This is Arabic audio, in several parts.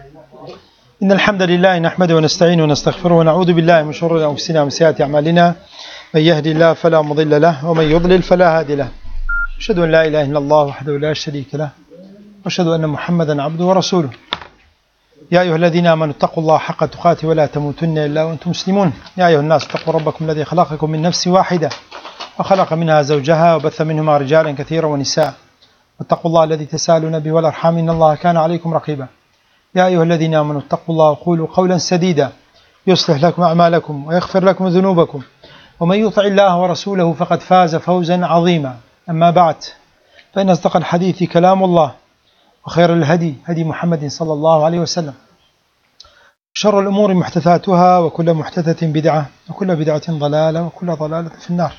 إن الحمد لله نحمده ونستعينه ونستغفره ونعوذ بالله من شرور أنفسنا ومن سيئات أعمالنا. من يهدي الله فلا مضل له ومن يضلل فلا هادي له. أشهد أن لا إله إلا الله وحده لا شريك له وأشهد أن محمدا عبده ورسوله. يا أيها الذين آمنوا اتقوا الله حق تقاته ولا تموتن إلا وأنتم مسلمون. يا أيها الناس اتقوا ربكم الذي خلقكم من نفس واحدة وخلق منها زوجها وبث منهما رجالا كثيرا ونساء. واتقوا الله الذي تساءلون به والأرحام إن الله كان عليكم رقيبا. يا أيها الذين آمنوا اتقوا الله وقولوا قولا سديدا يصلح لكم أعمالكم ويغفر لكم ذنوبكم ومن يطع الله ورسوله فقد فاز فوزا عظيما. أما بعد، فإن أصدق الحديث كلام الله وخير الهدي هدي محمد صلى الله عليه وسلم. شر الأمور محدثاتها وكل محدثة بدعة وكل بدعة ضلالة وكل ضلالة في النار.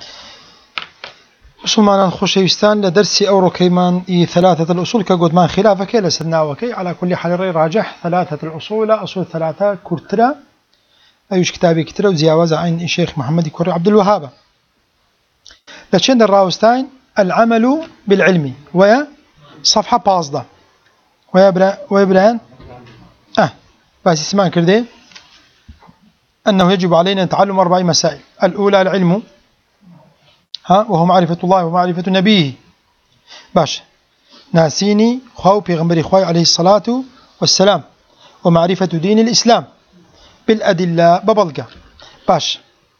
مسلمان خوشويستان لدرس أورو كيمان ثلاثة الأصول كقد ما خلافك لسنا وكي على كل حال راجح ثلاثة الأصول أصول ثلاثة كرترا أيش كتابي كترا وزياوز عين الشيخ محمد كوري عبد الوهاب. لشند الراوستين العمل بالعلم ويا صفحة باصدة ويبرهن بس اسمان كردي أنه يجب علينا تعلم 4 مسائل. الأولى العلم وهو معرفة الله ومعرفة نبيه. باش ناسيني خاو بيغمبري خواي عليه الصلاة والسلام ومعرفة دين الإسلام بالأدلة ببلغة. باش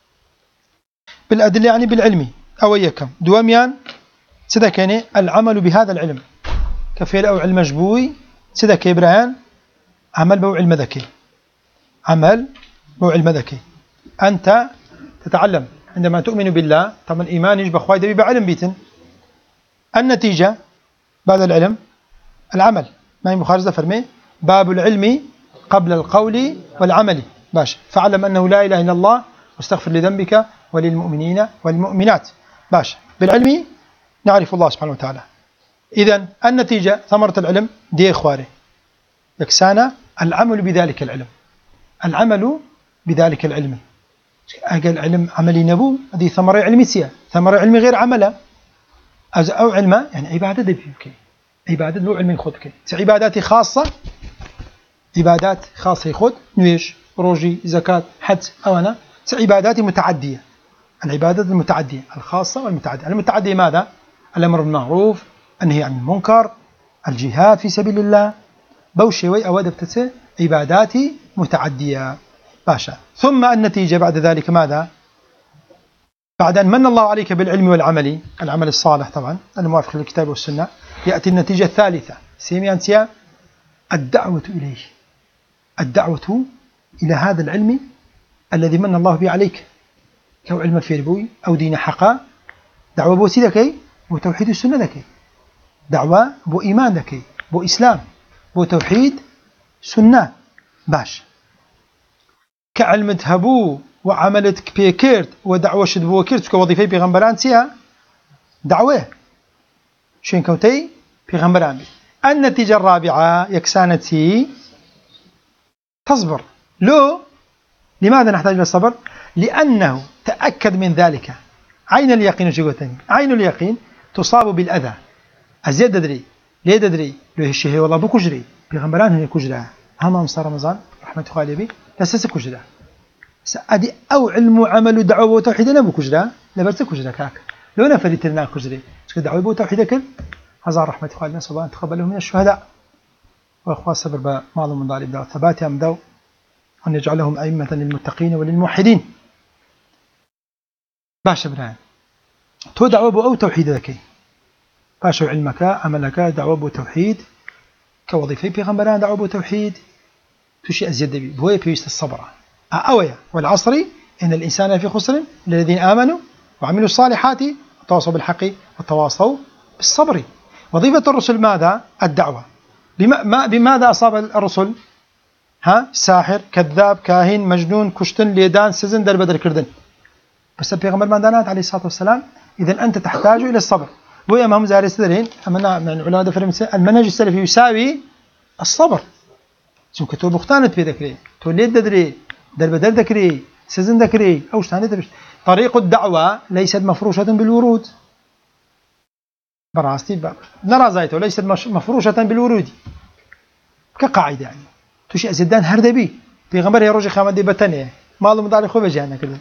بالأدلة يعني بالعلم أو يكم دواميان سدكني العمل بهذا العلم كفيل أو علم جبوي سدك إبراهيم عمل بو علم ذكي. عمل بو علم ذكي. أنت تتعلم عندما تؤمن بالله طبعا إيمان يجب أخوي دبي بعلم بيتن. النتيجة بعد العلم العمل. ما هي مخارجة فرمي باب العلم قبل القول والعمل. باش فاعلم أنه لا إله إلا الله واستغفر لذنبك وللمؤمنين والمؤمنات. باش بالعلم نعرف الله سبحانه وتعالى. إذن النتيجة ثمرة العلم دي إخواري يكسانا العمل بذلك العلم. العمل بذلك العلم. أقل علم عملي نبو هذه ثمرة علمية. ثمرة علمي غير عمله أو علمه يعني عبادة دبيك. عبادة لو علم خدك. عبادات خاصة عبادات خاصة يخد نويش روجي زكاة حج أو أنا عبادات متعدية. العبادات المتعدية الخاصة والمتعدية. المتعدية ماذا؟ الأمر بالمعروف النهي عن المنكر الجهاد في سبيل الله بوشي أو أدبتته عبادات متعدية. باشا ثم النتيجة بعد ذلك ماذا؟ بعد أن من الله عليك بالعلم والعمل العمل الصالح طبعا الموافق للكتاب والسنة يأتي النتيجة الثالثة سيميانتيا الدعوة إليه. الدعوة إلى هذا العلم الذي من الله به عليك كو علم فيربوي أو دين حقا. دعوة بو سيدكي بو توحيد السنة ذكي. دعوة بو إيمان ذكي بو إسلام بو توحيد سنة. باش كعلم تهبو وعملت بيكيرت ودعوة شدبو كيرت كوظيفة بيغمبران سيها دعوة شين كوتي بيغمبران. النتيجة الرابعة يكسانتي تصبر. لماذا نحتاج للصبر؟ لأنه تأكد من ذلك عين اليقين. شغوتني عين اليقين تصاب بالأذى أزيد دري ليه دري له الشيء والله بكجري بيغمبران هي كجرة هم مصار رمضان رحمة خالبي لسه كجرة سأدي أو علم عمل دعوة وتوحيد أنا بكجرة لبرت كجرة كاك لو أنا فريتنا كجرة دعوة وتوحيد كل هزار رحمة خالبنا صباح تقبلهم من الشهداء وأخوة صبر بمعظم من ضالب دعوة ثبات أمدوا أن يجعلهم أئمة للمتقين وللموحدين. باشا بران تو دعوة أو توحيد ذكي. باشا علمك عملك دعوة توحيد كوظيفة بيغمبران دعوة توحيد تشيء أزيد بي بوي بيست الصبر أويا والعصر إن الإنسان في خسر الذين آمنوا وعملوا الصالحات وتواصوا بالحق وتواصوا بالصبر. وظيفة الرسل ماذا؟ الدعوة. بماذا أصاب الرسل؟ ساحر كذاب كاهن مجنون كشتن ليدان سزن در بدر كردن. بس البيغمبر ماذا عليه الصلاة والسلام إذن أنت تحتاج إلى الصبر. ويا مهم زاري سدرين أمنا من علماء فرنسا المنهج السلفي يساوي الصبر. شو كتب بختانت في ذكري توليد دري در بدر ذكري سزن ذكري أوش ثاني تبش. طريق الدعوة ليست مفروشة بالورود. براستي نرى زايته ليست مفروشة بالورود كقاعدة يعني توش أزيدان هردبي في غمر يروج خامد بتنيه ماله مداري خوي بجانا كذا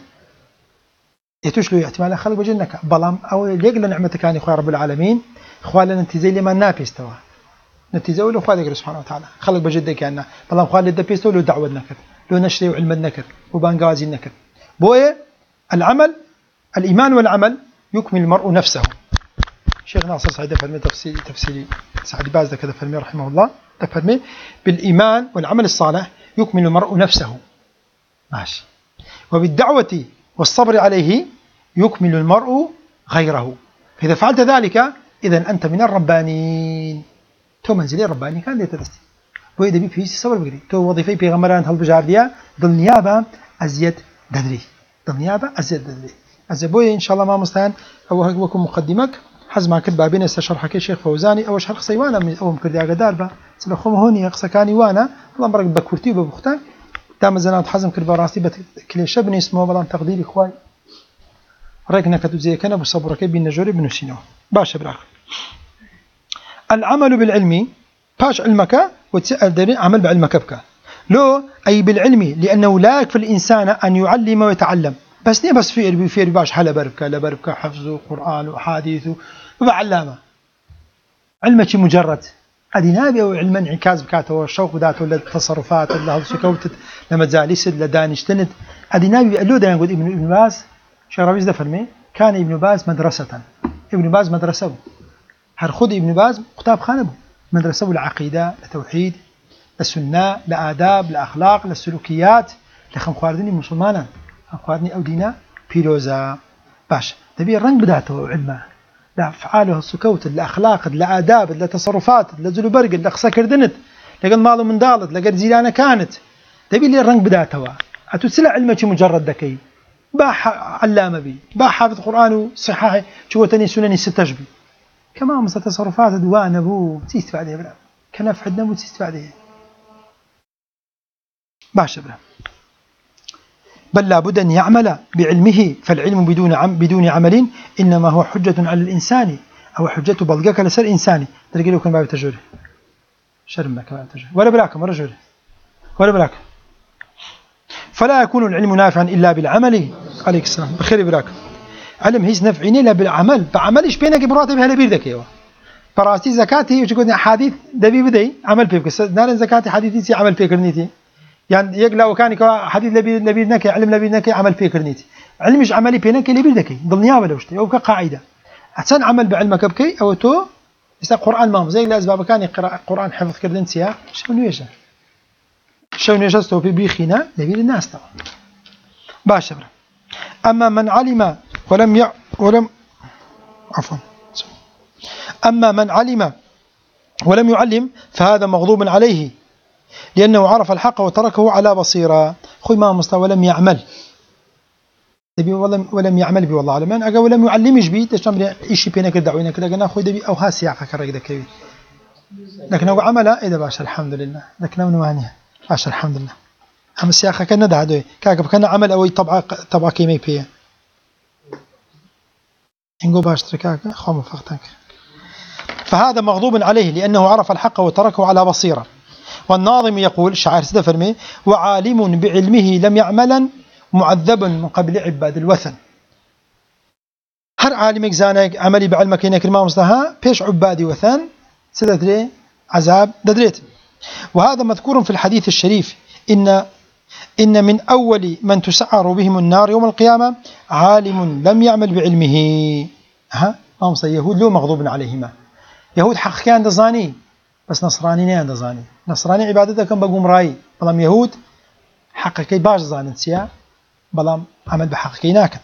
يتوش له احتمال خلق بجنك بلام أو ليقل نعمتك كان إخوة رب العالمين إخوة أنت زي لما نابيس توا نتيجة له إخوة سبحانه وتعالى خلق بجدك كأنه بلام إخوة للدبيس له دعوة نكر له نشري وعلم النكر وبانقازي النكر بويه العمل الإيمان والعمل يكمل المرء نفسه. شيخ ناصر سعيد فرمي تفسيري سعد باز كذا فرمي رحمه الله تفرمي بالإيمان والعمل الصالح يكمل المرء نفسه ماشي وبالدعوة والصبر عليه يكمل المرء غيره فإذا فعلت ذلك إذا أنت من الربانين تو منزلي رباني كان دي تدستي وإذا بي فيش صبر بقري تو وظيفي بيغمران هالبجاردية ضل نيابة أزيد ددري ضل نيابة أزيد ددري أزبوي إن شاء الله ما مستهان أو هكوكم مقدمك حزم كتب بابين استشرح كي شيخ فوزاني أو شرح صيوانا من أو مكردي أقدار با سلخوم هوني أقصكاني وانا الله مرق بكورتي وببختان دام زنات حزم كرب راسي بكل شبني اسمه بلان تقدير إخوان رأيكنا كتب زي كان أبو صبرك بين نجوري بن سينو باشا براك العمل بالعلم باش علمك وتسأل عمل بعلمك بك لو أي بالعلم لأنه لا يكفي الإنسان أن يعلم ويتعلم بس ني بس في باش حلا بربك لا بربك حفظ قرآن وحديث وبعلامة علمك مجرد هذه نابي أو علم انعكاس بكاته والشوق ذاته للتصرفات اللي هالسكوت لما تزاليسد لدانشتند هذه نابي قالوا ده نقول ابن باز شرابيز ده فرمي كان ابن باز مدرسة ابن باز مدرسة هرخد ابن باز كتاب خانبه مدرسة العقيدة التوحيد السنة لآداب لأخلاق للسلوكيات لخم خواردني مسلمانا خم خواردني أو دينا بيروزا باش تبي الرنج بداته علمه لأفعاله السكوت لأخلاق لآداب لتصرفات لزلوبرق لخسكردنت لقد ماله من دالت لقد زيلانة كانت تبي لي الرنج بداته أتسلع علمك مجرد ذكي باح علامة بي باح حافظ قرآن صحاحي شو تاني سنني ستجبي كما مثل تصرفات دوان أبوه تيست بعدها بلا كنف عندنا مو تيست بعدها باش بلا بل لابد أن يعمل بعلمه فالعلم بدون عمل إنما هو حجة على الإنسان أو حجة بلغك لسر إنساني تلقي له كم باب تجري شرم لك باب تجري ولا بلاك مرة جري ولا بلاك فلا يكون العلم نافعا إلا بالعمل عليك السلام بخير بلاك علم هيس نفعيني لا بالعمل بعملش بينك براتب هلا بيردك يوا براستي زكاتي وتقول حديث دبي بدي عمل فيك نار زكاتي حديثي عمل فيك رنيتي يعني يقلا وكانك حديث لبيدنك علم لبيدنك عمل فيك رنيتي علمش عملي بينك اللي بيردك ضل نيابه لو شتي او كقاعده احسن عمل بعلمك بكي او تو يسا قران ما زي الاسباب كان يقرا قران حفظ كردنسيا شنو يجا شنو يجا تو بيخينا لبيد الناس طبعا باشا اما من علم أما من علم ولم يعلم فهذا مغضوب عليه لأنه عرف الحق وتركه على بصيرة خوي ما مستوى ولم يعمل ولم يعمل بي والله علمان أقا ولم يعلمش بي تشمل إيشي بينك الدعوين كده قلنا خوي دبي أو هاسياقة كرق كبير لكن هو عمل إذا باشا الحمد لله لكن من وانيا باشا الحمد لله أما السياقة كان ندع دوي كاكب كان عمل أو طبعا كيمي بيه إنقو باش تركاك خوم فقطنك فهذا مغضوب عليه لأنه عرف الحق وتركه على بصيرة والناظم يقول شاعر سدفرمي وعالم بعلمه لم يعملا معذب من قبل عباد الوثن هر عالمك زانك عملي بعلمك هناك الماء مصلها بيش عبادي وثن سددري عذاب ددريت وهذا مذكور في الحديث الشريف إن من أول من تسعر بهم النار يوم القيامة عالم لم يعمل بعلمه ما مصلها يهود لو مغضوب عليهما يهود حق كان دزاني بس نصراني نيان دزاني نصراني عبادتكم بقوم راي بلام يهود حقكي باش زانن سيا بلام عمل بحقكي ناكن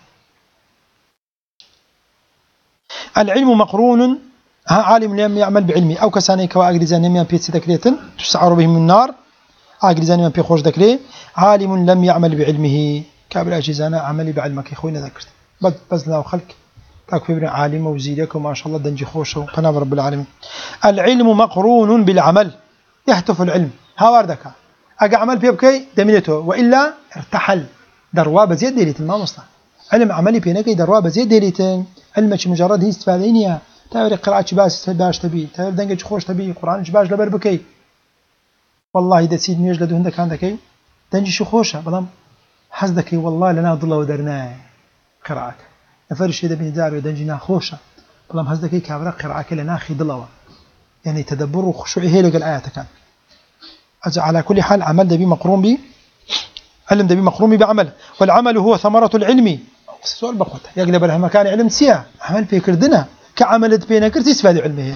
العلم مقرون عالم لم يعمل بعلمي أو كساني كوا أجريزان يم بيت ذكريتن تسعر بهم النار أجريزان يم بيخوش ذكري عالم لم يعمل بعلمه كابل أجريزانا عملي بعلمك خوينا ذكرت بس لا خلق تكفي ابن عالم وزيدك وما شاء الله دنجي خوشه قناب رب العالمين العلم مقرون بالعمل يهتف العلم هاوردك أجا عمل بيبكي دمينته وإلا ارتحل دروا بزيد ديليتن ما مصلح علم عملي بينك دروا بزيد ديليتن علمك مجرد هي استفادينيا تاوري قراءة باش باش تبي تاوري دنجي خوش تبي قرآن باش لبر بكي والله دەچیت نوێژ لە دوندەکان دەکەی دەنجیش خۆشە بەڵام حەز دەکەی والله لەناو دڵەوە دەرنایە قرائەکە نەفەرشێ دەبینی جارێ دەنجی ناخۆشە بەڵام حەز دەکەی کابرا قرائەکە لە ناخی دڵەوە يعني تدبر وخشوع هي لقى الآيات كان على كل حال عمل دبي مقرون بي علم دبي مقرون بعمل والعمل هو ثمرة العلم سؤال بقوت يقلب لها مكان علم سيا عمل في كردنا كعمل بينا كرت يستفاد علمه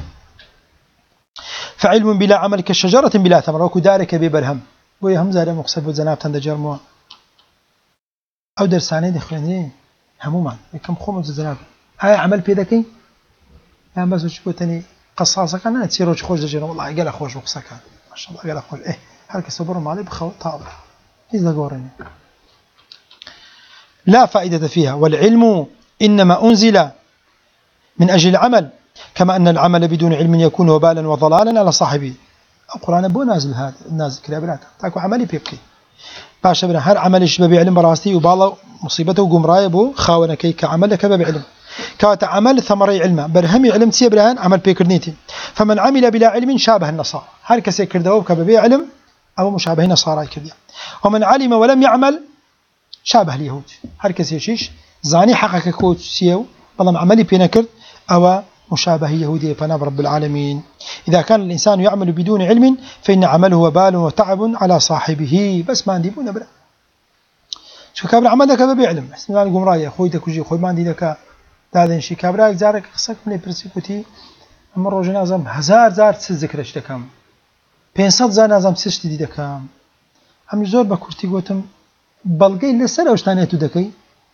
فعلم بلا عمل كشجرة بلا ثمرة وكذلك ببرهم ويهم زاد مقصد وزناب تندجر مو أو درساني دخلني هموما كم خمس زناب هاي عمل بيدكي يا بس وشوتني قصاصة كان تسيروش خوش دجيرة والله قال خوش وقصة كان ما شاء الله قال خوش هلك صبر مالي بخو طابع إذا قورني لا فائدة فيها والعلم إنما أنزل من أجل العمل كما أن العمل بدون علم يكون وبالا وضلالا على صاحبه القرآن أبو نازل هذا النازل كلابلات تاكو عملي بيبكي باشا بنا هر عمل شباب علم براستي وبالا مصيبته وقمرايا بو خاونا كي كعمل كباب علم كوات عمل ثمري علم برهمي علم تيبرهن عمل بيكرنيتي فمن عمل بلا علم شابه النصارى هر كسي كردوه كبابي علم أو مشابه نصارى كرديا ومن علم ولم يعمل شابه اليهود هر كسي يشيش زاني حقك كوت سيو بلام عملي بينكرد أو مشابه يهودي فناب رب العالمين إذا كان الإنسان يعمل بدون علم فإن عمله وبال وتعب على صاحبه بس ما عندي بونا بلا شو كابر عملك كبابي علم استمال قمرايا خوي تكوجي خوي ما عندي لك دادن شي كابراك زارك قصك من برسيكوتي اما روج نازم هزار ذكرش دكم 500 زار نازم سشت دي دكم هم زور بكورتي قوتم بلقي لسر اوشتانيتو دكي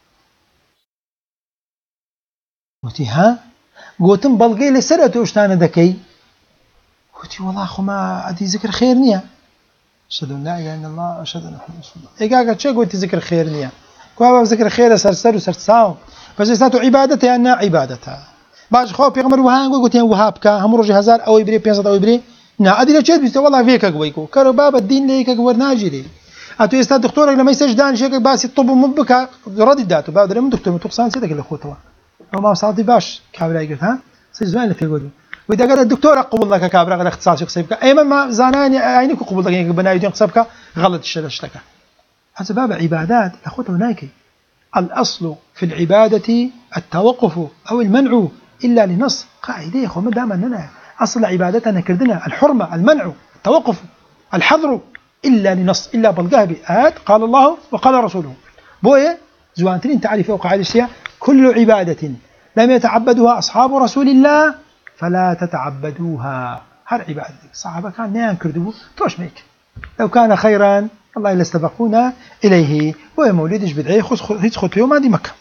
قوتي ها قوتم بلقي لسر اوشتانه دكي قوتي والله اخو ما ادي ذكر خير نيه اشهد ان لا اله الا الله اشهد ان محمد رسول الله ايقاقا تشي قوتي ذكر خير نيه كوا ذكر خير سرسر وسرساو فجلساتو عبادتها أنها عبادتها باش خو بيغمر وهان قلتين وهابك هم رجي هزار أو يبري 500 أو يبري نا أدري شيء بس والله فيك قويكو كرو باب الدين ليك قور ناجري أتو استاذ دكتورك لما يسجدان شيك باس الطب مبكى رد داتو باب من دكتور متقصان سيدك اللي خوتوا أو ما صادي باش كابراي قلت ها سجدان في قولي وإذا قال الدكتور قبول لك كابرا غير اختصاص يقصيبك أيما ما زاناني عينك قبول لك بنايدين قصبك غلط الشلشتك هذا باب عبادات أخوته نايكي الأصل في العبادة التوقف أو المنع إلا لنص قاعدة يا أخو ما دام أننا أصل عبادتنا كردنا الحرمة المنع التوقف الحظر إلا لنص إلا بلقاه بآيات قال الله وقال رسوله بوية زوانتين تعرف قاعدة الشيء كل عبادة لم يتعبدها أصحاب رسول الله فلا تتعبدوها هر عبادة صحابة كان نيان كردو توش ميك لو كان خيرا الله إلا استبقونا إليه وهي مولدش بدعي خذ يوم هذه مكة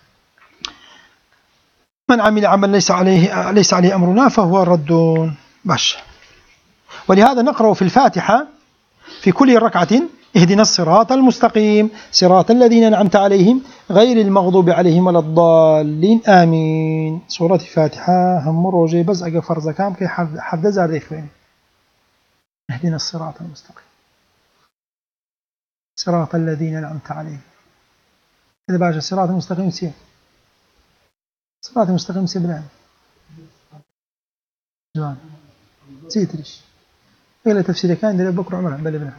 من عمل عمل ليس عليه أمرنا فهو رد باش ولهذا نقرأ في الفاتحة في كل ركعة اهدنا الصراط المستقيم صراط الذين أنعمت عليهم غير المغضوب عليهم ولا الضالين آمين سورة الفاتحة هم روجي بس أجا فرز كام كي حفظ زارديك وين اهدنا الصراط المستقيم صراط الذين أنعمت عليهم إذا باجا الصراط المستقيم سير صراط المستقيم سير بالعلم جوان سيتريش إلى تفسير كان دليل بكر عمره بل ابنه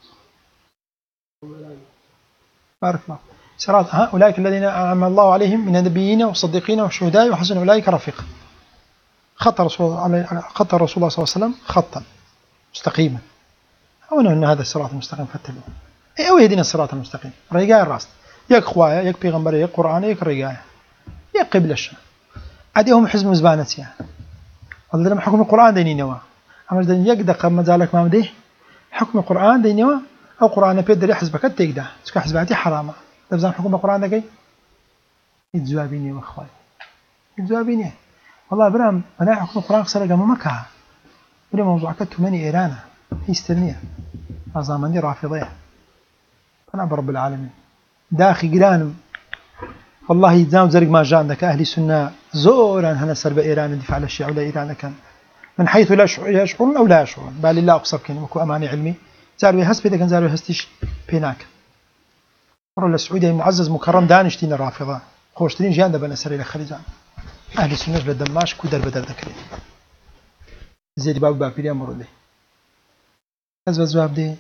بارك الله صراط أولئك الذين أنعم الله عليهم من النبيين والصديقين والشهداء وحسن أولئك رفيقا خط الرسول صلى الله عليه وسلم خطا مستقيما أو أن هذا الصراط المستقيم فاتبعوه أو يهدينا الصراط المستقيم رجاء الراس يك خوايا يك بيغمبر يك قرآن يك رجاء يك قبل الشام عديهم حزب مزبانتيا والله لما حكم القرآن ديني نوا أما جدًا يقدق ما زالك ما مديه حكم القرآن ديني نوا أو قرآن بيدري حزبك تيجده تسكع حزباتي حرامة لبزان حكم القرآن ده جاي يتزوابيني وأخوي يتزوابيني والله برام أنا حكم القرآن خسر جم مكة بلا موضوع كتو مني إيران هي استلمية أزامني رافضية أنا برب العالمين داخي جيران والله يتزاوج زرق ما جاء عندك أهل السنة زورا هنا سرب إيران الدفاع على الشيعة ولا إيران كان من حيث لا يشعرون أو لا يشعرون بل الله أقصر كن وكو أماني علمي زاروا يهس بيدا كان زاروا يهستيش بيناك مرة السعودية معزز مكرم دانشتين الرافضة خوشتين جيان دبنا سري لخليجان أهل السنة لدماش كودر بدر ذكرين زيد باب بابيريا مرودي كذا جواب دي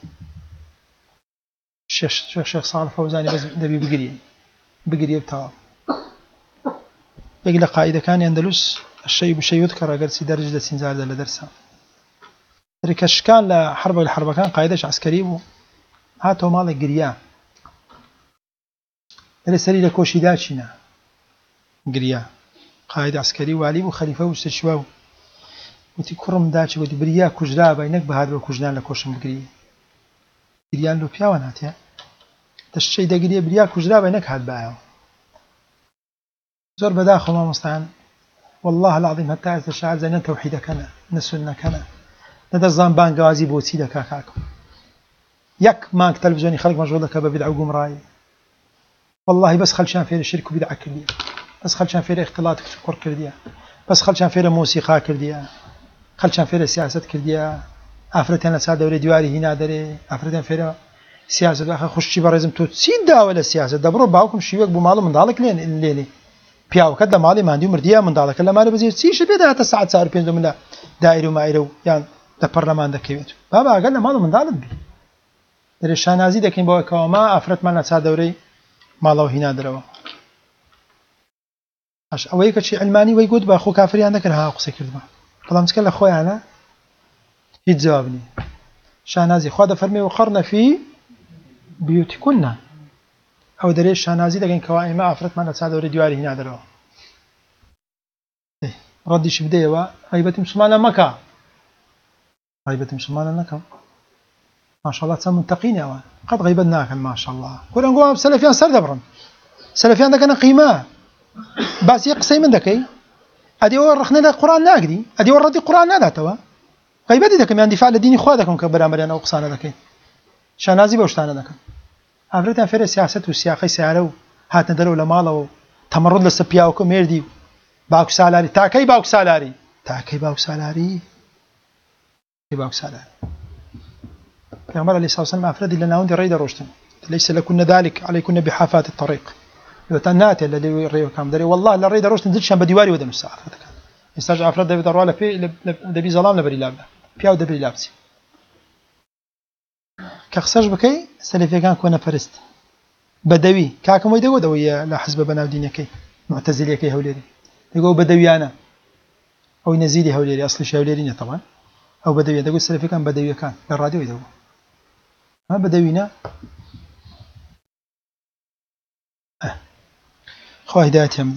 الشيخ صالح فوزاني بس دبي بقري بتاع يقول قاعدة كان يندلس الشيء بشيء يذكر أجر درجة سنزال ده لدرسها ركش كان لحرب كان قاعدة عسكري بو هاتوا مال قريان السري لكوشي داشنا قريان قاعدة عسكري والي وخليفة واستشواو وتي كرم داش ودي بريا كجرا بينك بهذا وكجنا لكوشم بقري قريان لو بياون هاتيا الشيء ده قريا بريا كجرا بينك هاد بايو زور بداخل ما مستعان والله العظيم حتى الشاعر زين توحيد كنا نسلنا كنا ندى الزنبان قوازي بوتي لك كاكاكو يك ماك تلفزيوني خلق مشغول لك ببدع وقمراي والله بس خلشان فيه الشرك وبدع كردية بس خلشان فيه اختلاط كفر كردية بس خلشان فيه موسيقى كردية خلشان فيه سياسة كردية أفرتين لسا دوري دواري هنا دري أفرتين فيه سياسة أخي خشي برزم توتسيد دا ولا سياسة دبرو باوكم شيوك بمالو من ذلك لين الليلي بياو كذا مالي ما عندي مردية من ذلك لا مالي بزيد سيش بيدا حتى الساعة صار بينزل من دائرة وما إيرو يعني ده برلمان ده كيبتو بابا قالنا مالو من ذلك بي در شانازي ده كين بوا كوما أفرت من لسا دوري مالو هنا دروا اش اويك شي علماني ويقول باخو كافري عندك ها قصي كردما طالما مسكن اخويا انا يتجاوبني شانازي خذ فرمي وقرنا في بيوتكن او دري شانازي دغين كوائما افرت من ساده وديواري هنا دروا ردي شبديه غيبه مسلمان مكه غيبه مسلمان لك ما شاء الله تمنتقين يا قد غيبناك ما شاء الله كل نقول سلفيان سر دبرن سلفيان ده كان قيمه بس يقصي من ذكي ادي ورخنا القران ناقدي ادي وردي القران نادا توا غيبتي ذاك من دفاع الدين اخواتكم كبرامر انا وقصانا ذاك شنازي بوشتانا ذاك افريتا فير سياسه وسياقي سعرو هات ندلو لمالو تمرد لسبياو كميردي باوك سالاري تاكي باوك سالاري پیغمبر علیه الصلاه والسلام افراد لنا عند ريد روشتن ليس لكن ذلك عليكن بحافات الطريق يتنات الذي يريو كام دري والله لا ريد روشتن دلشان بديواري ودم الساعه يسترجع افراد دبي دروله في دبي ظلام لبري لابا بياو دبي لابسي كخسج بكي سلفي كان كنا فرست بدوي كاكم ويدو دوي لا حزب بنا دينكي معتزلي كي هوليري يقول بدوي انا او نزيدي هوليري اصل شاوليرين طبعا او بدوي يقول سلفي كان بدوي كان الراديو يدو ما بدوينا خواه هدايتهم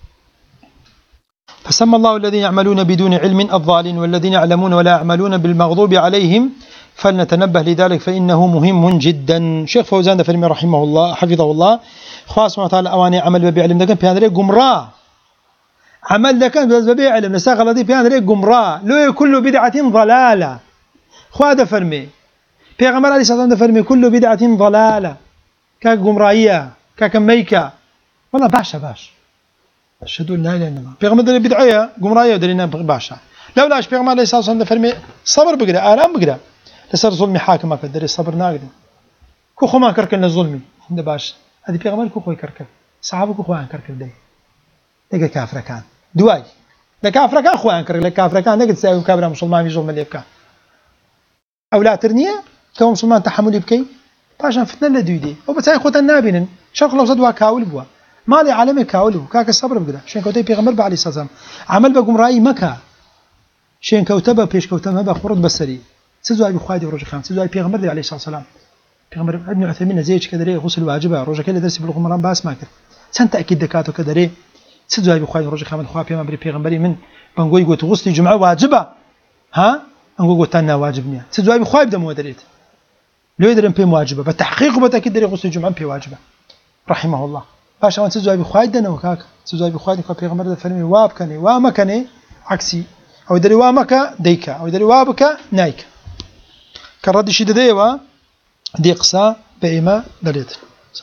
فسمى الله الذين يعملون بدون علم الضالين والذين يعلمون ولا يعملون بالمغضوب عليهم فلنتنبه لذلك فإنه مهم جدا. شيخ فوزان دفرمي رحمه الله حفظه الله خاص وتعالى أواني عمل ببيع علم ده كان بيان قمراء عمل ده كان ببيع علم نساق الذي بيان قمراء لو كل بدعة ضلالة خواه دفرمي پیغمبر علیه السلام دفرمي كل بدعة ضلالة كقمرائية ككميكة والله باش أشهد أن لا إله إلا الله پیغمبر دل بدعية قمرائية ودلنا باشا لولاش پیغمبر علیه السلام دفرمي صبر بقرأ آرام بقرأ لسر ظلمي حاكمة كدري صبر ناقد كو خو ما كركن لظلمي ده باش هذه پیغمبر كو خوي كركن صحابه كو خوان كركن ده كافر كان دواي ده كافر كان خوان كركن كافر كان ده تساوي كافر مسلمان في ظلم اللي بكا او لا ترنيه كون مسلمان تحمل بكي باشا فتنه لدويدي او بتاعي خوت النابين شرق لو صدوا كاول بوا مالي عالمي كاول كاك الصبر بقدر شين كوتي پیغمبر عليه السلام عمل بقوم راي مكه شين كوتبه بيش كوتبه بخرد بسري سزواي بخوادي ورجع خام سزواي پیغمبر عليه الصلاه والسلام پیغمبر ابن عثيمين زيج كدري غسل واجبه رجع كده درس بلغ مرام باس ماكر سنت اكيد دكاتو كدري سزواي بخوادي ورجع خام الخوا پیغمبر من بنقول قلت غسل جمعه واجبه ها نقول قلت انا واجبني سزواي بخوادي بدم ودريت لو يدرن بي واجبه بتحقيق وبتاكيد دري غسل الجمعه بي واجبه رحمه الله باشا وانت سزواي بخوادي دنا وكاك سزواي بخوادي پیغمبر ده فرمي واب كني وما كني عكسي او دري وامك ديكا او دري وابك نايك كرد شي ديوا ديقسا بإما دليت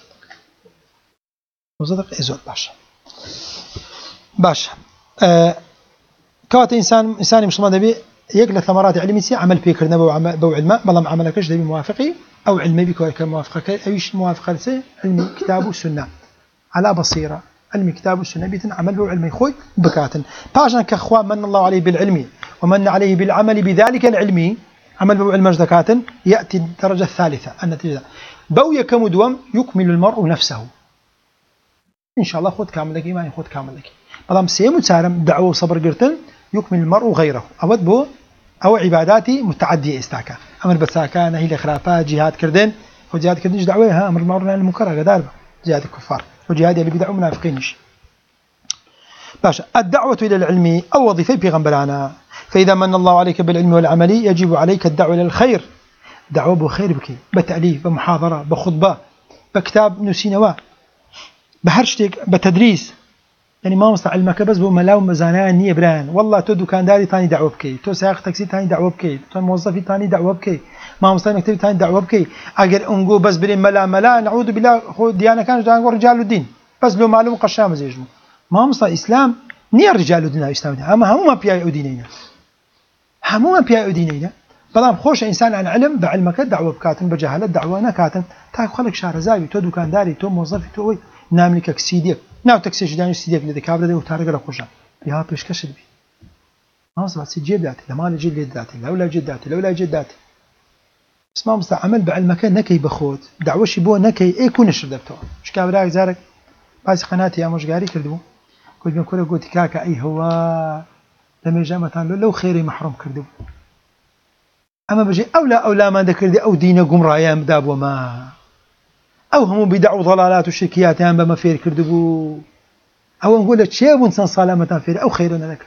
وصدق ازود باشا كوات انسان مسلمان دبي يقل ثمرات علمي سي عمل بيكرنا بو علماء بلا عملكش دبي موافقي او علمي بك موافقه ايش موافقه سي علمي كتاب والسنه على بصيره علمي كتاب والسنه بيتن عمل بو علمي خوي بكاتن باشا كاخوان من الله عليه بالعلم ومن عليه بالعمل بذلك العلم عمل بو علم دكات يأتي الدرجة الثالثة النتيجة بو يكم دوم يكمل المرء نفسه إن شاء الله خذ كامل لك إيمان خذ كامل لك بلام سيم وتسارم دعوة وصبر قرتن يكمل المرء غيره أود بو أو عباداتي متعدية استاكا أمر بساكا نهي الخرافات جهاد كردين وجهاد كردنش دعوة ها أمر معروف عن المنكر هذا جهاد الكفار وجهاد اللي بدعوا منافقينش باشا الدعوة إلى العلم أو وظيفة بيغمبرانا فإذا من الله عليك بالعلم والعمل يجب عليك الدعوة إلى الخير دعوة بخير بك بتأليف بمحاضرة بخطبة بكتاب نسينوا بهرشتك بتدريس يعني ما مستع علمك بس بو ملاو مزانان نية بران والله تو دكانداري تاني دعوة بكي تو سائق تاكسي تاني دعوة بكي تو موظفي تاني دعوة بكي ما مستع مكتبي تاني دعوة بكي أجر أنجو بس برين ملا نعوذ بالله خو ديانة كان جانغو رجال الدين بس لو معلوم قشام زيجمو ما مستع إسلام نية رجال الدين إسلام أما هم ما بيا دينينا هم ما بيا دينينا بلام خوش إنسان عن علم بعلمك دعوة بكاتن بجهالة دعوة نكاتن تاك خلق شهر زاوي تو دكانداري تو موظفي تو ناملك كسيديك ناو تاكسي جداني سيديك اللي كابره ده وتارق له خوشا بها بيشكش بي ما صار سجيب ذاتي لما لجيب ذاتي لولا جد ذاتي لولا جد ذاتي اسمع مستعمل بعلمك نكي بخوت دعوشي بو نكي اي كون شردبتو اش كابراك زارك باس قناتي يا مشغاري كردو كنت بنقول قلت كاكا اي هو لما جامتان لو خيري محروم كردو اما بجي اولا ما ذكر او دين قمرايا مداب وما أو هم بدعوا ضلالات وشركيات يعني بما فير كردبو أو نقول لك شيء ونسان صالمة فير أو خيرنا لك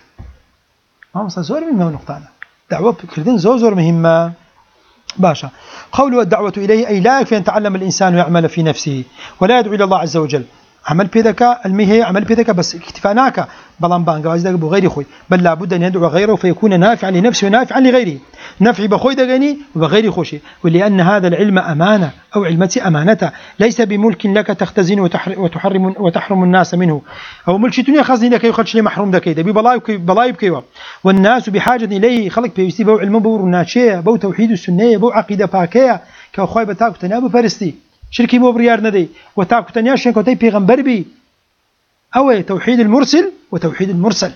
ما مصر زور من نقطانا دعوة كردين زور مهمة باشا قوله الدعوة إليه أي لا يكفي أن يتعلم الإنسان ويعمل في نفسه ولا يدعو إلى الله عز وجل عمل بيدك المهي عمل بيدك بس اكتفاناك بلان بانغا وازدك بغير خوي بل لابد أن يدعو غيره فيكون نافعا لنفسه ونافعا لغيره نفع بخوي دغني وبغير خوشي ولأن هذا العلم أمانة أو علمتي أمانة ليس بملك لك تختزن وتحرم الناس منه أو ملك دنيا خزني لك يخرج لي محروم دكيد بلايب كيوا والناس بحاجة إليه خلق بيستي بو علم بو ناشيه بو توحيد السنة بو عقيدة باكية كأخوي بتاك تناب فرستي شركي بو بريار ندي وتاك تنياشين كوتي بيغمبر بي أو توحيد المرسل وتوحيد المرسل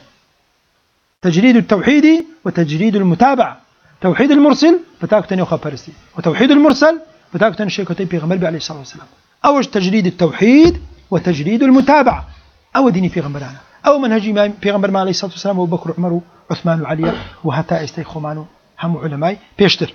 تجريد التوحيد وتجريد المتابعة توحيد المرسل فتاك تاني أخا بارستي وتوحيد المرسل فتاك تاني شيء كتيب بيغمبر عليه الصلاة والسلام أوج تجريد التوحيد وتجريد المتابعة أو ديني بيغمبرانا أو منهج بيغمبر عليه الصلاة والسلام أبو بكر وعمر وعثمان وعلي وهتا استيخومان هم علماء بيشتر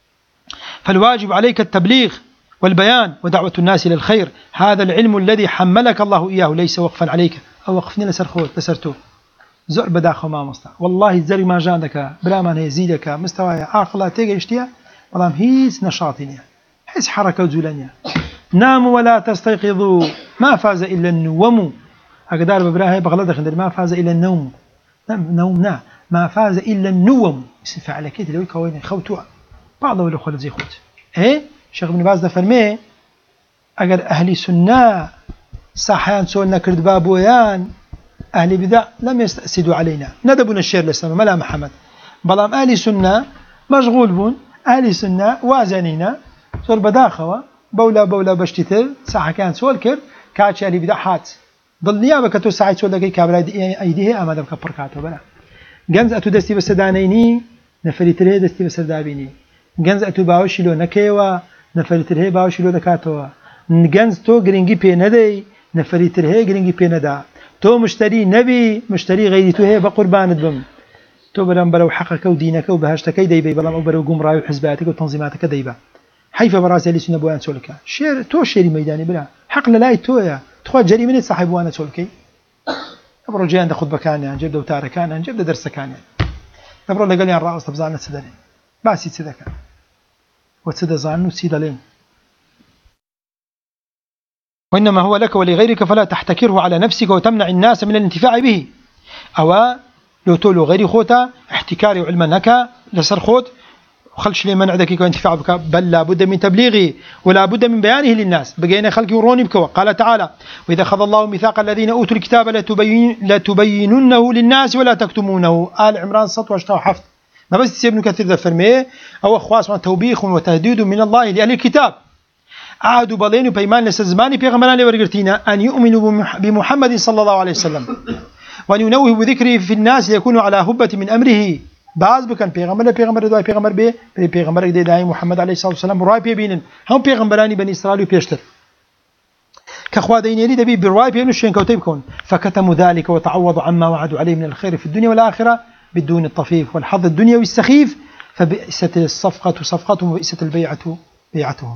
فالواجب عليك التبليغ والبيان ودعوة الناس إلى الخير هذا العلم الذي حملك الله إياه ليس وقفا عليك أو وقفني لسرخوت لسرتو زور بداخل ما مستع والله الزري ما جاندك بلا ما يزيدك مستواي عقلا تيجي والله هيس نشاطينيا هيس حركة وزولانيا ناموا ولا تستيقظوا ما فاز إلا النوم أقدار ببراهي بغلط خندر ما فاز إلا النوم نومنا ما فاز إلا النوم يسفع على كده لو كوين خوتوا بعض ولا خلد زي خوت إيه شيخ ابن باز دفرمي أجر أهل سنة صحيان سولنا كرد بابويان أهل بدع لم يستأسدوا علينا ندبنا الشير لسنا ملا محمد بلام أهل سنة مشغول بون أهل سنة وازنينا صور بداخوة بولا بشتتر ساعة كان سول كر كاتش أهل بدع حات ضل نيابك تو ساعة سول لكي كابرا أيديه أما دبك بركاته بلا جنز أتو دستي بسدانيني نفريتره دستي بسدابيني جنز أتو باوشي لو نكيوا نفريتره باوشي لو دكاتوا جنز تو جرينجي بي ندي نفريتره جرينجي بي ندا تو مشتري نبي مشتري غيري تو هي بقربان دبم تو بلام بلو حقك ودينك وبهشتك ديبي بلام أو بلو قمراي وحزباتك وتنظيماتك ديبا حيفا براسي اللي سنة بوان سولك شير تو شيري ميداني بلا حق لا تويا تخوات جريمة صاحب وانا سولكي نبرو جيان دا خطبة كان نجيب دوتارة كان نجيب درس كان نبرو اللي قال لي عن رأس تبزعنا تسدني باسي تسدك وتسد زعنو سيدا لين وإنما هو لك ولغيرك فلا تحتكره على نفسك وتمنع الناس من الانتفاع به أو لو تولو غير خوتا احتكاري وعلمنك لسر خوت وخلش لي منع ذكيك وانتفاع بك بل لا بد من تبليغه ولا بد من بيانه للناس بقينا خلق وروني بك قال تعالى وإذا أخذ الله ميثاق الذين أوتوا الكتاب لتبيننه للناس ولا تكتمونه آل عمران 26 حفظ ما بس ابن كثير ذا فرميه أو أخواص توبيخ وتهديد من الله لأهل الكتاب عادوا بلين بيمان لسزماني بيغمران لورقرتينا أن يؤمنوا بمحمد صلى الله عليه وسلم وأن ينوه بذكره في الناس ليكونوا على هبة من أمره باز بکەن پێغەمبەر دوای پێغەمبەر بێ پێغەمبەرێک دێدای محەممەد عەلەیهی سڵات وسەلام ڕای پێبینن هەموو پێغەمبەرانی بەنی ئیسرائیل و پێشتر کە خوا دەینێری دەبی بڕوای پێبن و شوێنکەوتەی بکەون فكتموا ذلك وتعوضوا عما وعدوا عليه من الخير في الدنيا والآخرة بالدون الطفيف والحظ الدنيوي السخيف فبئست الصفقة صفقتهم وبئست البيعة بيعتهم.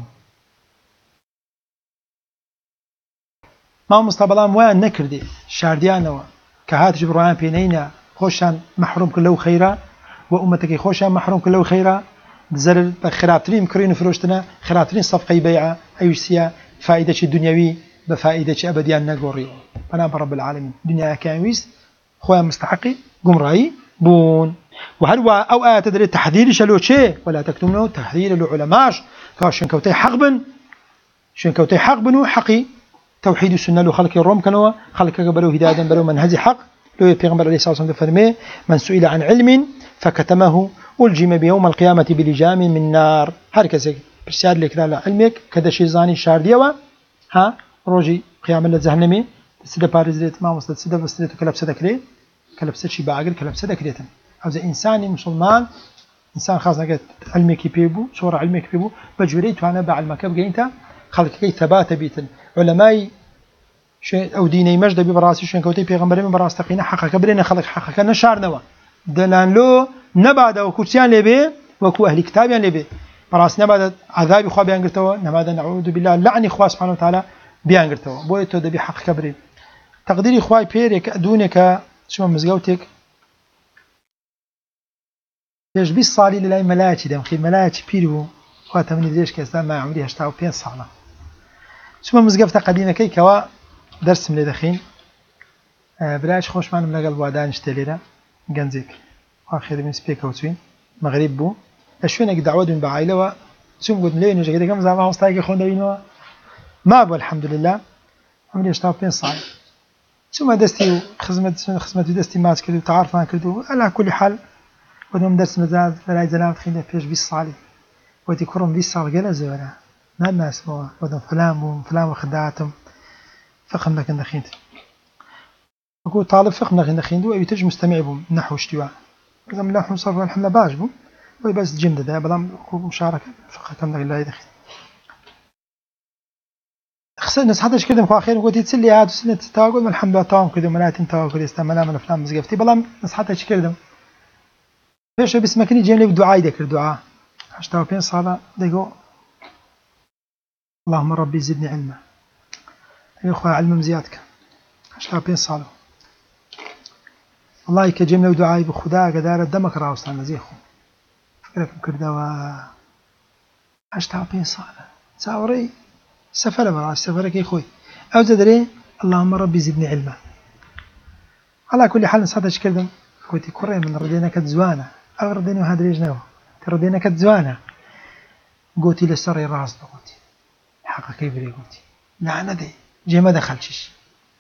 ما مستقبلان وان نكردي شارديانوا كهات جبران بينينا خوشان محروم كله خيرا وأمتك خوشان محروم كله خيرا زر خرابترين مكرين فروشتنا خرابترين صفقة بيعة أيشيا فائدة الدنيوي بفائدة أبديان نقوري أنا برب العالمين دنيا كامويس خويا مستحقي قم رأي بون وهل أو آية تدري التحذير شلو شيء ولا تكتمنه تحذير العلماء كاشن كوتي حقبن شن كوتي حقبن حقي توحيد السنة لو خلق الروم كانوا خلق قبلوا هداية بلو منهج حق لو يبيغمبر عليه الصلاة والسلام فرمي من سئل عن علم فكتمه ألجم بيوم القيامة بلجام من نار هركذا برسال لك لا علمك كذا شيء زاني شارديوا ها روجي قيام للجهنمي سيده بارزريت ما مستد سيده بستريت كلب سدكري كلب سدشي باعقل كلب سدكريتن او زي انسان مسلمان انسان خاص نقت علمك بيبو صوره علمك بيبو بجوريت وانا بعلمك بقينتا خلقك ثبات بيتن علماء شيء او ديني مجد براسي شن كوتي پیغمبر من براس تقينا حقك برينا خلق حقك نشار نوا دلان لو نبعد وكرسيان لبي وكو اهل كتابيان لبي براس نبعد عذاب خو بيان قرتوا نبعد نعوذ بالله لعن اخوا سبحانه وتعالى بيان قرتوا بويتو دبي حق كبري تقديري خواي بيرك دونك شو مزغوتك ايش بي صالي للاي ملاكي دم خي ملاكي بيرو خاتمني ليش كاستا ما عمري 85 سنه شو مزغفته قديمه كي كوا درس من دخين بلاش خوش معنا من قلب وادان اشتلينا جنزيك اخر من سبيك اوتوين مغرب بو اشوينك دعوه من بعائله و شوف قلت لي نجي كم زعما مستايق خوندينو ما ابو الحمد لله عمري 85 سنه ثم دستي خدمه دستي مات كده تعرف انا كده على كل حال ودهم درس مزاد فلاي زلامت خينا فيش بي الصالي ودي كرم بي الصال قال زولا ما الناس مو ودهم فلان وخداتهم فقه لك النخينت أقول طالب فقه لك النخينت ويتج مستمع بهم نحو اشتواء إذا من نحو صرف الحمد باش بهم ويبس جمد ده بلام مشاركة فقه كم لك الله يدخل خسرنا حتى كده مخو أخير قلت يتسلي هذا سنة تاقول الحمد لله تاهم كده ملاتين تاقول يستعملها من أفلام مزقفتي بلام نصحتها كده فيش بس مكني جيم لي بدعاء ذكر دعاء حشتها بين صلاة دقو اللهم ربي زدني علما يا أخوة علم مزيادك حشتها بين صلاة والله كجيم لي دعاء بخدا قدار دمك راوستان نزيخو فكركم كردوا حشتها بين صلاة ساوري سفر براس سفرك يا أخوي أو زدري اللهم ربي زدني علما على كل حال نصحتها كده قلت كوري من ردينا كتزوانا أو ردينا هذا ليش نو ردينا كتزوانا قلت لسري راس قلت حقا كيف لي قلت لا دي جي ما دخلتش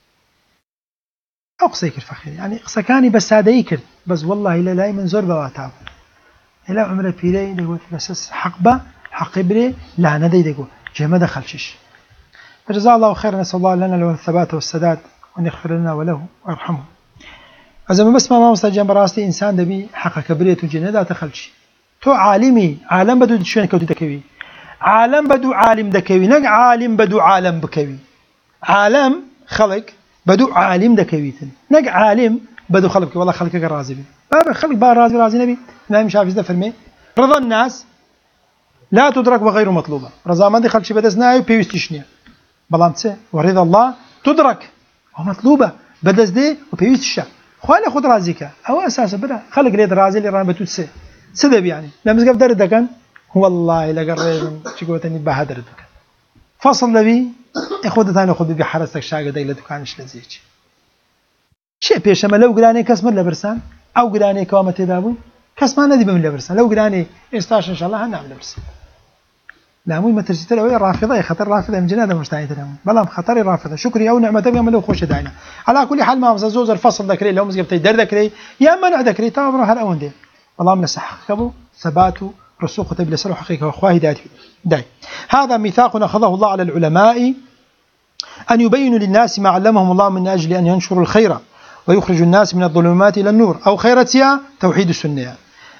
أو قصيك الفخير يعني قصكاني بس هذا يكر بس والله لا من زور بواتاب إلا عمره بيري قلت بس حقبة حقبري لا ندي قلت جي ما دخلتش فجزاه الله خيرا نسأل الله لنا له الثبات والسداد وأن يغفر لنا وله ويرحمه إذا ما بس ما مستجاب براستي إنسان دبي حق كبريت وجنة لا تخلش تو عالمي عالم بدو شون كودي دكوي عالم بدو عالم دكوي نق عالم بدو عالم بكوي عالم خلق بدو عالم دكويتن نق عالم بدو خلق والله خلقك راضي بي بابا خلق بار راضي نبي لا مش عارف إذا فرمي رضا الناس لا تدرك وغير مطلوبة رضا ما دخلش بدزناي وبيستشنيا بلانتسه ورضا الله تدرك ومطلوبة بدز دي وبيستشا خواله خود رازيك أو أساس بلا خلق ليد رازي اللي ران بتوتسه سدب يعني لما زقف درد كان والله لا قريب شقوتني بهدر دكان فصل نبي ياخذ ثاني خذ بحرستك شاقه دايله دكانش لزيج شيء بيشما لو قراني كسمر لبرسان او قراني كوامتي دابو كسما ندي بمن لبرسان لو قراني استاش ان شاء الله هنعمل لبرسان لا مو مترجت له رافضه خطر رافضه من جناده مستعيد لهم بلا خطر رافضه شكري او نعمه يوم لو خوش داينا على كل حال ما زوز الفصل ذكري لو مسقفتي در ذكري يا منع ذكري تابرو هالاون دي والله من سحقبوا ثباتوا رسوخ تبل سلو حقيقه واخواه داي هذا ميثاق اخذه الله على العلماء ان يبينوا للناس ما علمهم الله من اجل ان ينشروا الخير ويخرجوا الناس من الظلمات الى النور او خيرتها توحيد السنه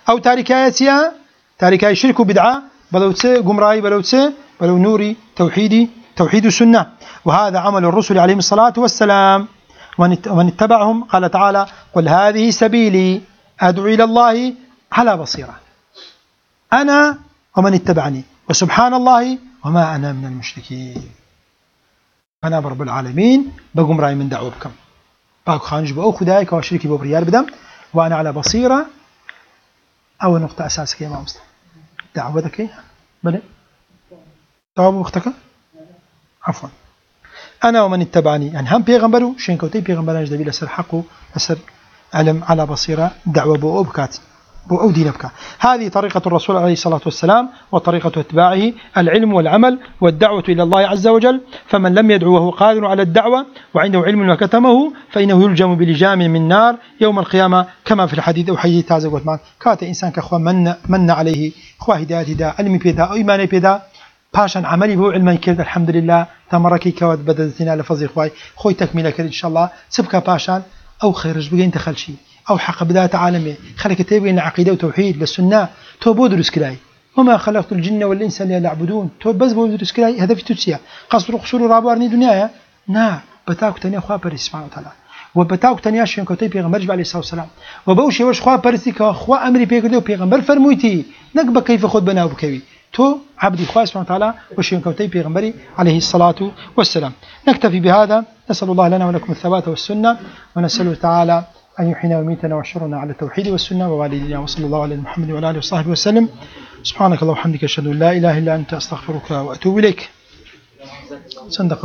أو تاركايتها تاركاي شرك وبدعة بلوتس قمراي بلوتس بلو نوري توحيد السنة. وهذا عمل الرسل عليهم الصلاة والسلام ومن اتبعهم. قال تعالى قل هذه سبيلي أدعو إلى الله على بصيرة أنا ومن اتبعني وسبحان الله وما أنا من المشركين. أنا برب العالمين بقوم رأي من دعوة بكم باكو خانج بأو خدايك وشركي ببريار بدم وأنا على بصيرة. أول نقطة أساسية يا مسلم دعوة ذكي بلى جواب مختك عفوا أنا ومن اتبعني يعني هم بيغمبروا شين كوتي بيغمبران جدبي لسر حقه لسر علم على بصيرة دعوة بو أبكات بو أو دين أبكات. هذه طريقة الرسول عليه الصلاة والسلام وطريقة اتباعه العلم والعمل والدعوة إلى الله عز وجل. فمن لم يدعو وهو قادر على الدعوة وعنده علم وكتمه فإنه يلجم بلجام من نار يوم القيامة كما في الحديث أو حديث تازق وثمان. كات إنسان كأخوة من عليه أخوة هداية هداية علم بيدا أو إيمان بيدا باشان عملي بو علما كرد الحمد لله تمركي كود بدلتنا لفظي خوي تكمله كرد إن شاء الله سبك باشان أو خيرج بقى أنت خلشي أو حق بداية عالمي خلك تبين عقيدة وتوحيد للسنة تو بودرس كلاي وما خلقت الجن والإنس ليعبدون تو بس بودرس كلاي هدف تتسيا قصر قصور رابارني دنيا نا بتاعك تاني أخوة بريس سبحانه وتعالى وبتاعك تاني عشان كتير بيغمر عليه الصلاة والسلام وبوشي وش خوا بريسي كأخوة أمري بيقولوا بيغمر فرمويتي نقبل كيف خد بنا وبكوي تو عبد الله سبحانه وتعالى وشين كوتي بيغمبري عليه الصلاة والسلام. نكتفي بهذا. نسأل الله لنا ولكم الثبات والسنة ونسأله تعالى أن يحيينا ويميتنا ويحشرنا على التوحيد والسنة ووالدنا وصلى الله على محمد وعلى آله وصحبه وسلم. سبحانك اللهم وبحمدك أشهد أن لا إله إلا أنت أستغفرك وأتوب إليك. صندق